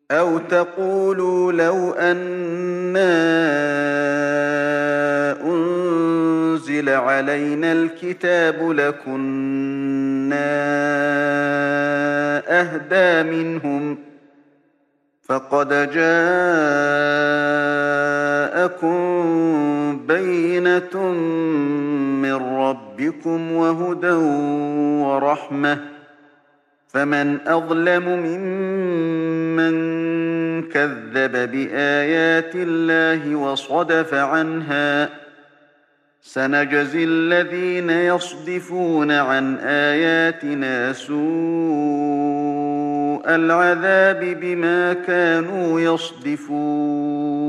أَوْ تَقُولُوا لَوْ أَنَّا أُنزِلَ عَلَيْنَا الْكِتَابُ لَكُنَّا أَهْدَىٰ مِنْهُمْ ۚ فَقَدْ جَاءَكُم بَيِّنَةٌ مِّن رَّبِّكُمْ وَهُدًى وَرَحْمَةٌ ۚ فَمَنْ أَظْلَمُ مِمَّن كَذَّبَ بِآيَاتِ اللَّهِ وَصَدَفَ عَنْهَا ۗ سَنَجْزِي الَّذِينَ يَصْدِفُونَ عَنْ آيَاتِنَا سُوءَ الْعَذَابِ بِمَا كَانُوا يَصْدِفُونَ